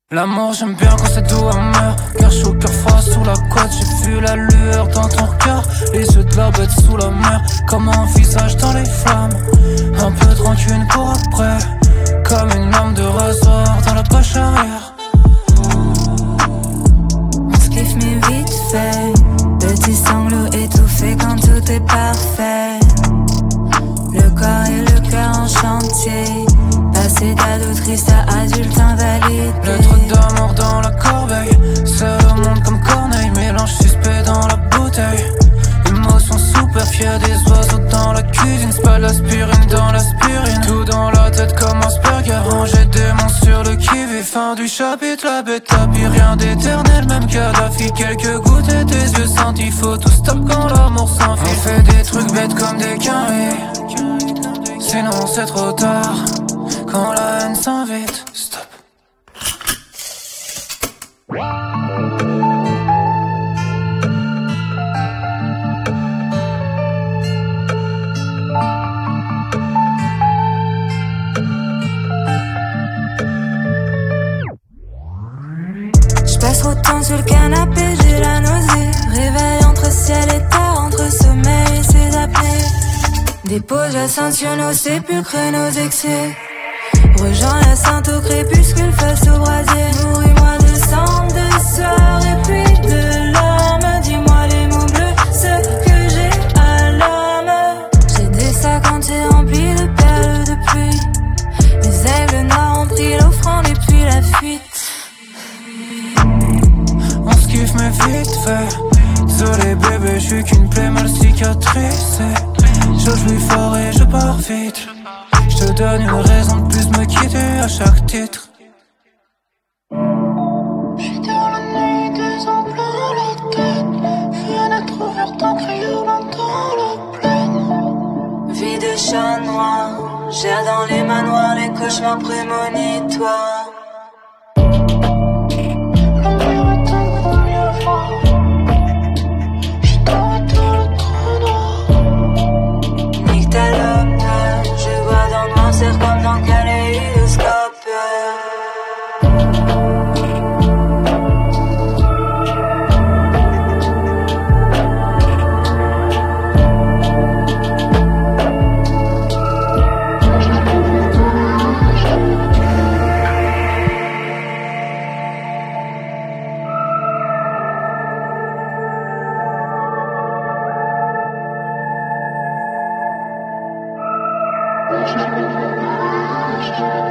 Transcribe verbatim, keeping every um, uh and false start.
L'amour j'aime bien quand c'est doux amer, car chaud cœur froid sous la couette. J'ai vu la lueur dans ton regard, les yeux de la bête sous la mer, comme un visage dans les flammes. Un peu tranquille pour après, comme une lame de rasoir dans la poche arrière. On se kiffe mais vite fait, petit sanglot étouffé quand tout est parfait. Le corps et le cœur en chantier, passé d'ado triste à adulte invalide. Lettre d'amour dans la corbeille, seul au monde comme Corneille, mélange suspect dans la bouteille. Émotion superfiée, des oiseaux dans la cuisine, c'est pas l'aspirine dans l'aspirine. Tout dans la tête comme Asperger, rangé démons sur le qui-vive. Fin du chapitre, la bête tapis, rien d'éternel, même Kadhafi. Quelques gouttes et tes yeux sentis, faut tout stop quand l'amour s'enfuit. On fait des trucs bêtes comme des quinries, sinon c'est trop tard, quand la haine s'invite. Stop. J'passe trop de temps sur le canapé, j'ai la nausée. Réveil entre ciel et terre, entre sommeil et ses apnées. Dépose la ceinture, nos sépulcres, nos excès. Rejoins la sainte au crépuscule face au brasier. Nourris-moi de sang, de sueur et puis de larmes. Dis-moi les mots bleus, ce que j'ai à l'âme. J'ai des sacs entiers remplis de perles de pluie. Les aigles noirs ont pris l'offrande et puis la fuite. On se kiffe mais vite fait, désolé bébé, j'suis qu'une plaie mal cicatrisée. Je joue fort et je pars vite, je te donne une raison de plus me quitter à chaque titre. J'suis dans la nuit, deux ans plein la tête. Fenêtre ouverte en criolant dans la plaine. Vie de chat noir, gère dans les manoirs les cauchemars prémonitoires. Je vois dans le noir, c'est comme dans le kaléidoscope. We'll be right back.